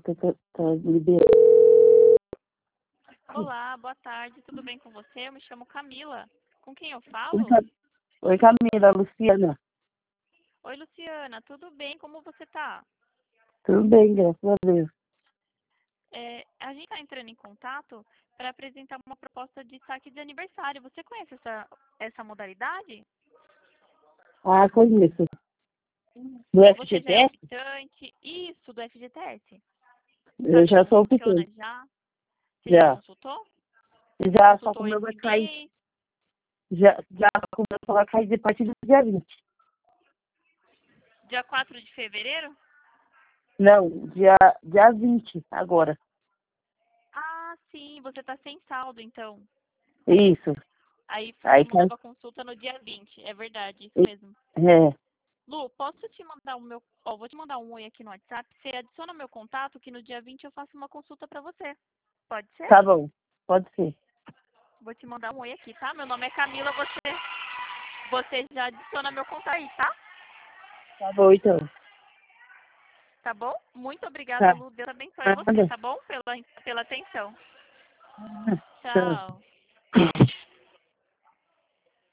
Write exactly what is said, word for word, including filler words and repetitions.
tá, tá, tá liberando. Olá, boa tarde, tudo bem com você? Eu me chamo Camila. Com quem eu Oi, falo? Cam- Oi, Camila, Luciana. Oi, Luciana, tudo bem? Como você tá? Tudo bem, graças a Deus. É, a gente está entrando em contato para apresentar uma proposta de saque de aniversário. Você conhece essa, essa modalidade? Ah, conheço. Do Você já é F G T S? optante? Isso, do F G T S. Eu Sabe já como sou funciona optante. já? Você já Já. consultou? Já, só que o Consultou meu esse vai cair. mês? Já, já começou a cair de partir do dia vinte. Dia quatro de fevereiro? Não, dia, dia vinte, agora. Ah, sim, você está sem saldo, então. Isso. Aí foi Aí uma cai. nova consulta no dia vinte. É verdade, isso mesmo. É, Lu, posso te mandar o meu. Ó, vou te mandar um oi aqui no WhatsApp. Você adiciona meu contato que no dia vinte eu faço uma consulta pra você. Pode ser? tá bom. Pode ser. Vou te mandar um oi aqui, tá? Meu nome é Camila, você, você já adiciona meu contato aí, tá? Tá bom, então. Tá bom? Muito obrigada, Tá. Lu. Deus abençoe você, Nada. tá bom? Pela, pela atenção. Tá. Tchau.